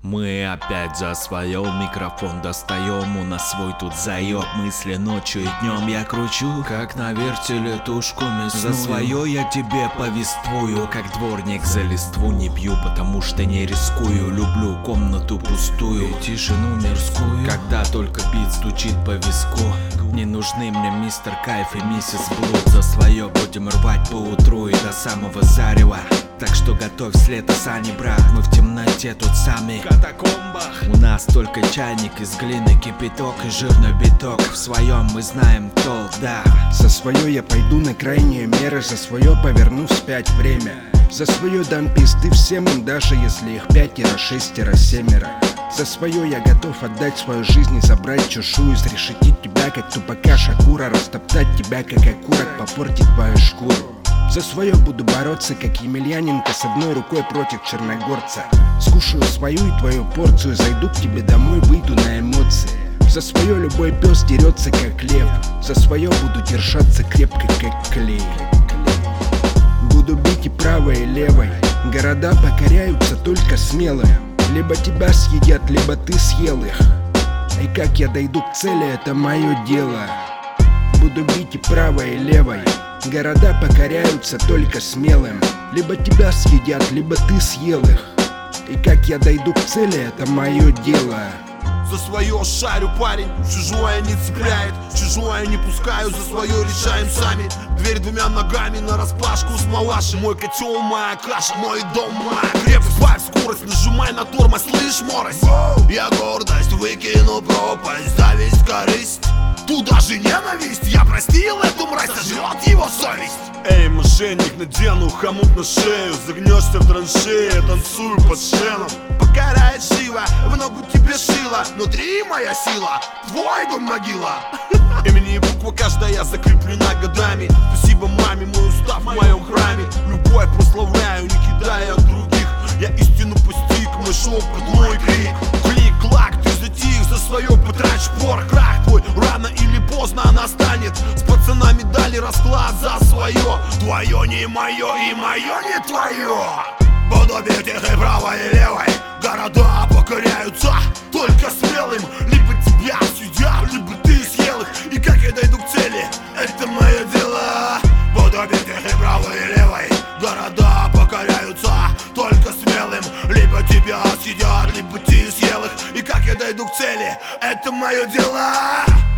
Мы опять за свое, микрофон достаем, у нас свой тут заеб. Мысли ночью и днем я кручу, как на вертеле тушку мясную. За свое я тебе повествую, как дворник за листву не пью, потому что не рискую. Люблю комнату пустую и тишину мирскую, когда только бит стучит по виску. Не нужны мне мистер Кайф и миссис Блуд. За свое будем рвать по утру и до самого зарева. Так что готовь след, сани, брат, мы в темноте тут сами в катакомбах. У нас только чайник из глины, кипяток и жирный биток. В своем мы знаем толк, да. За свое я пойду на крайние меры, за свое поверну вспять время. За свое дам пизды всем им, даже если их 5, 6, 7. За свое я готов отдать свою жизнь и забрать чужую, изрешетить тебя, как тупака Шакура, растоптать тебя, как окурок, попортить твою шкуру. За свое буду бороться, как Емельяненко, с одной рукой против черногорца. Скушаю свою и твою порцию, зайду к тебе домой, выйду на эмоции. За свое любой пес дерется, как лев. За свое буду держаться крепко, как клей. Буду бить и правой, и левой. Города покоряются только смелым. Либо тебя съедят, либо ты съел их. И как я дойду к цели, это мое дело. Буду бить и правой, и левой. Города покоряются только смелым. Либо тебя съедят, либо ты съел их. И как я дойду к цели, это мое дело. За свое шарю, парень, чужое не цепляет, чужое не пускаю, за свое решаем сами. Дверь двумя ногами нараспашку с малашей. Мой котел, моя каша, мой дом, моя крепость. Сбавь скорость, нажимай на тормоз, слышь, морость. Я гордость выкину пропасть, зависть, корысть, туда же ненависть. Я простил эту мразь, сожрет его совесть. Эй, мошенник, надену хомут на шею, загнешься в траншее, танцую под шеном. Покоряет Шива, в ногу тебе шила, внутри моя сила, твой дом могила. Имени и буква каждая закреплена годами. Спасибо маме, мой устав в моем храме. Любовь прославляю, не кидая других. Я истину постиг, мой шепот, мой крик. Клик-клак, ты затих, за свое потрачь порох. Крах твой, рано или поздно настанет. С пацанами дали расклад за свое. Твое не мое и мое не твое. Буду бить их и правой, и левой. Города покоряются только смелым. Либо тебя съедят, либо ты съел их. И как я дойду к цели, это мое дело. Буду бить их и правой, и левой. Города покоряются только смелым. Либо тебя съедят, либо ты съел их. И как я дойду к цели, это мое дело.